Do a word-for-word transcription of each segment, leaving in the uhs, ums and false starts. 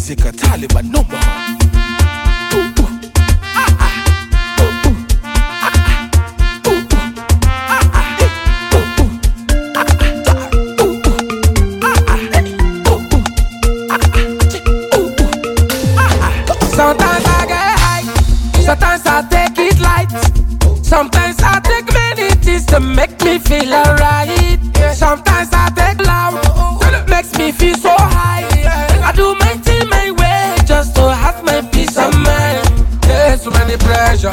Music a Taliban number one. Sometimes I get high, sometimes I take it light. Sometimes I take many things to make me feel alright. Sometimes I take loud, makes me feel so high. I do my thing my way just to have my peace of mind. There's so many pressure,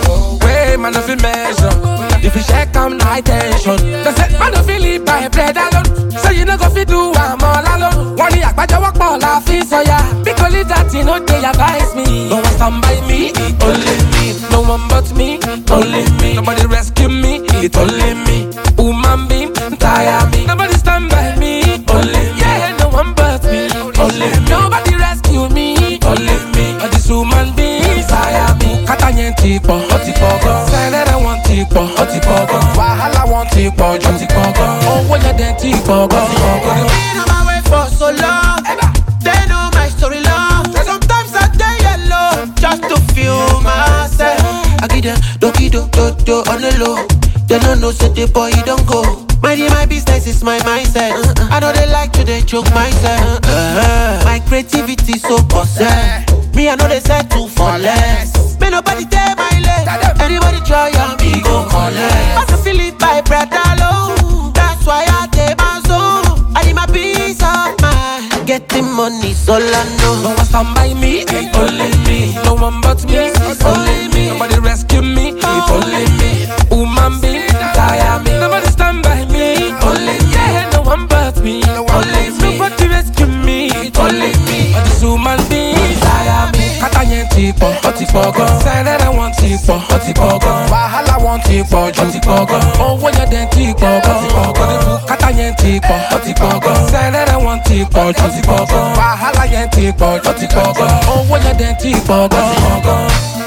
way man of measure. If you check on my tension, they say man of live by bread alone. So you know go fi do I'm all alone. One year I walk all I feel so yeah. Because that you know they advise me. No one stand by me, only me. No one but me, only me. Nobody rescue me, it only me. Woman being tire me. Nobody stand by me, only me. Yeah, no one but me, only me. Nobody rescue me, only me. All this woman being tire me. Katanya tipo, oti pogo. Senera want tipo, oti pogo. Wahala want tipo, oti pogo. Oh, when you den tipo, go. Been on my way for so long. They know my story long. Sometimes I get yellow just to feel myself. I get them doki do do do on the low. They don't know so the boy don't go. Minding my business is my mindset. Uh-uh. I know they like to they choke myself. Uh-uh. My creativity so possessed. Me I know they settle for less. May nobody take my leg. Anybody try on me go collect. I can feel it by breath alone. That's why I take my soul. I need my peace of mind. Getting money's all I know. No one stand by me, it only me. No one but me, it's only me. Nobody rescue me, it only me. Woman being tire me. Nobody stand by me, only me. Yeah, no one but me, only me. Nobody rescue me, it only me. But this woman being tire me. Katanya tipo, oti pogo. Senera want tipo, oti pogo. Wahala want tipo, oti pogo. Oh, when you den tipo, oti pogo. Katanya tipo, oti pogo. Senera want tipo, oti pogo. Wahala yen tipo, oti pogo. Oh, when you den tipo, oti pogo.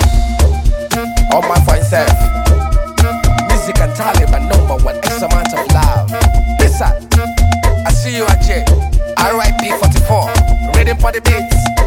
All my for himself. Music and Taliban number one. X amount of love. Listen, I see you at J. R I P forty-four. Reading for the beats.